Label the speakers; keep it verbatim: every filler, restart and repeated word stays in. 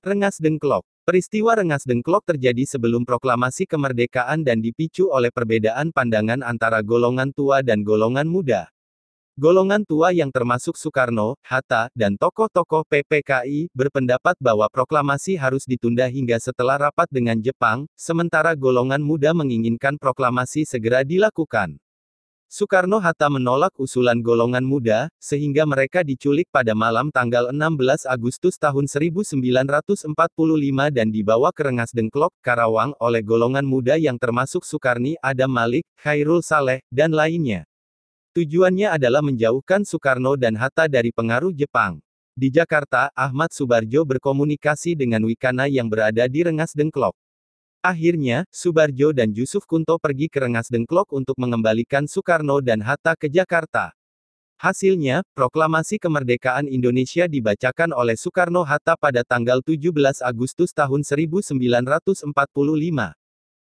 Speaker 1: Rengas Dengklok. Peristiwa Rengas Dengklok terjadi sebelum proklamasi kemerdekaan dan dipicu oleh perbedaan pandangan antara golongan tua dan golongan muda. Golongan tua yang termasuk Soekarno, Hatta, dan tokoh-tokoh P P K I, berpendapat bahwa proklamasi harus ditunda hingga setelah rapat dengan Jepang, sementara golongan muda menginginkan proklamasi segera dilakukan. Soekarno-Hatta menolak usulan golongan muda, sehingga mereka diculik pada malam tanggal enam belas Agustus tahun seribu sembilan ratus empat puluh lima dan dibawa ke Rengas Dengklok, Karawang, oleh golongan muda yang termasuk Soekarni, Adam Malik, Khairul Saleh, dan lainnya. Tujuannya adalah menjauhkan Soekarno dan Hatta dari pengaruh Jepang. Di Jakarta, Ahmad Subarjo berkomunikasi dengan Wikana yang berada di Rengas Dengklok. Akhirnya, Subarjo dan Jusuf Kunto pergi ke Rengas Dengklok untuk mengembalikan Soekarno dan Hatta ke Jakarta. Hasilnya, proklamasi kemerdekaan Indonesia dibacakan oleh Soekarno-Hatta pada tanggal tujuh belas Agustus tahun seribu sembilan ratus empat puluh lima.